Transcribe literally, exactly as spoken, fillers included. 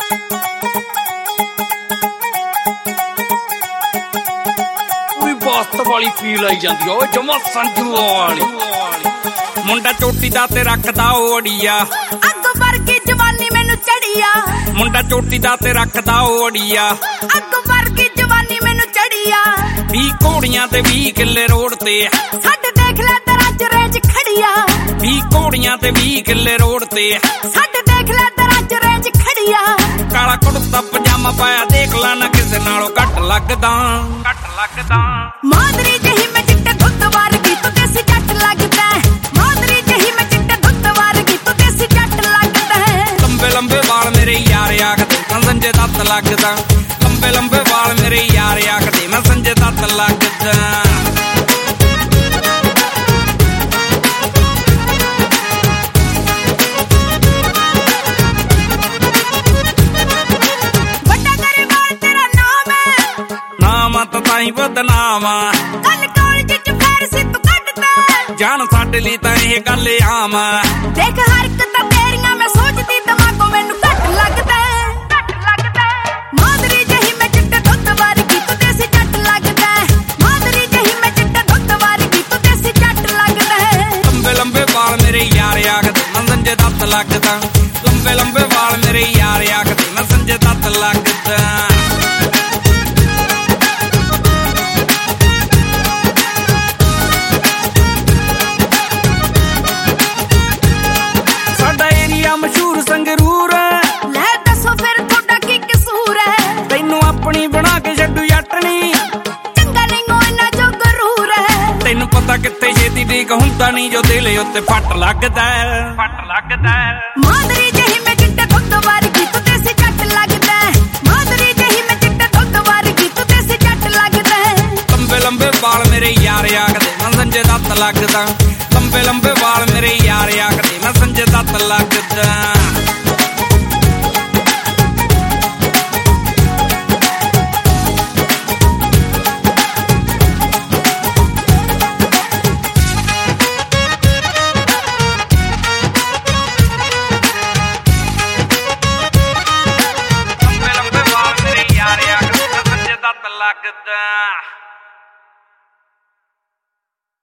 ਬਾਸਤ ਵਾਲੀ ਫੀਲ ਆਈ ਜਾਂਦੀ ਓ ਜਮਾ ਸੰਜੂਆਂ ਵਾਲੀ। ਮੁੰਡਾ ਚੋਟੀ ਦਾ ਤੇ ਰੱਖਦਾ ਓੜੀਆ, ਅੱਗ ਵਰਗੀ ਜਵਾਨੀ ਮੈਨੂੰ ਚੜੀਆ। ਮੁੰਡਾ ਚੋਟੀ ਦਾ ਤੇ ਰੱਖਦਾ ਓੜੀਆ, ਅੱਗ ਵਰਗੀ ਜਵਾਨੀ ਮੈਨੂੰ ਚੜੀਆ। ਵੀਹ ਘੋੜੀਆਂ ਤੇ ਵੀਹ ਕਿੱਲੇ ਰੋਡ ਤੇ, ਛੱਡ ਦੇਖ ਲੈ ਤੇਰਾ ਜਰੇਜ ਖੜੀਆ। ਵੀਹ ਘੋੜੀਆਂ ਤੇ ਵੀਹ ਕਿੱਲੇ ਰੋਡ ਤੇ, ਛੱਡ ਦੇਖ ਲੈ ਤੇਰਾ ਜਰੇਜ ਖੜੀਆ। ਕਾਲਾ ਕੁੜਤਾ ਪਜਾਮਾ ਪਾਇਆ ਦੇਖ ਲਾ ਨਾ ਕਿਸੇ ਨਾਲੋਂ ਘੱਟ ਲੱਗਦਾ, ਘੱਟ ਲੱਗਦਾ। ਮਾਦਰੀ ਜਹੀ ਮੈਂ ਚਿੱਟੇ ਦੁੱਧ ਵਰਗੀ ਤੂੰ ਦੇਸੀ ਜੱਟ ਲੱਗਦਾ। ਮਾਦਰੀ ਜਹੀ ਮੈਂ ਚਿੱਟੇ ਦੁੱਧ ਵਰਗੀ ਤੂੰ ਦੇਸੀ ਜੱਟ ਲੱਗਦਾ। ਲੰਬੇ ਲੰਬੇ ਵਾਲ ਮੇਰੇ ਯਾਰ ਆਖਦੇ ਮੈਂ ਸੰਜੇ ਦੱਤ ਲੱਗਦਾ। ਲੰਬੇ ਲੰਬੇ ਵਾਲ ਮੇਰੇ ਯਾਰ ਆਖਦੇ ਮੈਂ ਸੰਜੇ ਦੱਤ ਲੱਗਦਾ। ਤਾਈਂ ਬਦਨਾਮ ਕੱਲ ਕਾਲਜ ਚ ਫੇਰ ਸੀ ਤੂੰ ਕੱਢਦਾ। ਜਾਣ ਸਾਡੇ ਲਈ ਤਾਂ ਇਹ ਗੱਲ ਆਮ। ਦੇਖ ਹਰਕਤਾਂ ਤੇਰੀਆਂ ਮੈਂ ਸੋਚਦੀ ਦਿਮਾਗੋਂ ਮੈਨੂੰ ਘੱਟ ਲੱਗਦਾ, ਘੱਟ ਲੱਗਦਾ। ਮਾਦਰੀ ਜਹੀ ਮੈਂ ਚਿੱਟੇ ਦੁੱਧ ਵਰਗੀ ਤੂੰ ਦੇਸੀ ਜੱਟ ਲੱਗਦਾ। ਮਾਦਰੀ ਜਹੀ ਮੈਂ ਚਿੱਟੇ ਦੁੱਧ ਵਰਗੀ ਤੂੰ ਦੇਸੀ ਜੱਟ ਲੱਗਦਾ। ਲੰਬੇ ਲੰਬੇ ਵਾਲ ਮੇਰੇ ਯਾਰ ਆਖਦੇ ਮੈਂ ਸੰਜੇ ਦੱਤ ਲੱਗਦਾ। ਲੰਬੇ ਲੰਬੇ ਵਾਲ ਮੇਰੇ ਯਾਰ ਆਖਦੇ ਮੈਂ ਸੰਜੇ ਦੱਤ ਲੱਗਦਾ। ਮਸ਼ਹੂਰ ਸੰਗਰੂਰ ਲੈ ਦੱਸੋ ਫਿਰ ਤੁਹਾਡਾ ਕੀ ਕਸੂਰ ਹੈ। ਤੈਨੂੰ ਆਪਣੀ ਬਣਾ ਕੇ ਛੱਡੂ ਜੱਟਣੀ, ਚੰਗਾ ਨਹੀਂ ਇੰਨਾ ਜੋ ਗਰੂਰ ਹੈ। ਤੈਨੂੰ ਪਤਾ ਕਿੱਥੇ ਛੇਤੀ ਠੀਕ ਹੁੰਦਾ ਨਹੀਂ ਜੋ ਦਿਲ ਉੱਤੇ ਫੱਟ ਲੱਗਦਾ, ਫੱਟ ਲੱਗਦਾ। ਮਾਦਰੀ ਜਹੀ ਮੈਂ ਚਿੱਟੇ ਦੁੱਧ ਵਰਗੀ ਤੂੰ ਦੇਸੀ ਜੱਟ ਲੱਗਦਾ। ਮਾਦਰੀ ਜਹੀ ਮੈਂ ਚਿੱਟੇ ਦੁੱਧ ਵਰਗੀ ਤੂੰ ਦੇਸੀ ਜੱਟ ਲੱਗਦਾ। ਲੰਬੇ ਲੰਬੇ ਵਾਲ ਮੇਰੇ ਯਾਰ ਆਖਦੇ ਮੈਂ ਸੰਜੇ ਦੱਤ ਲੱਗਦਾ। ਲੰਬੇ ਲੰਬੇ ਵਾਲ ਮੇਰੇ ਯਾਰ ਆਖਦੇ ਮੈਂ ਸੰਜੇ ਦੱਤ ਲੱਗਦਾ। ਲੰਬੇ ਲੰਬੇ ਵਾਲ ਮੇਰੇ ਯਾਰ ਆਖਦੇ ਮੈਂ ਸੰਜੇ ਦੱਤ ਲੱਗਦਾ।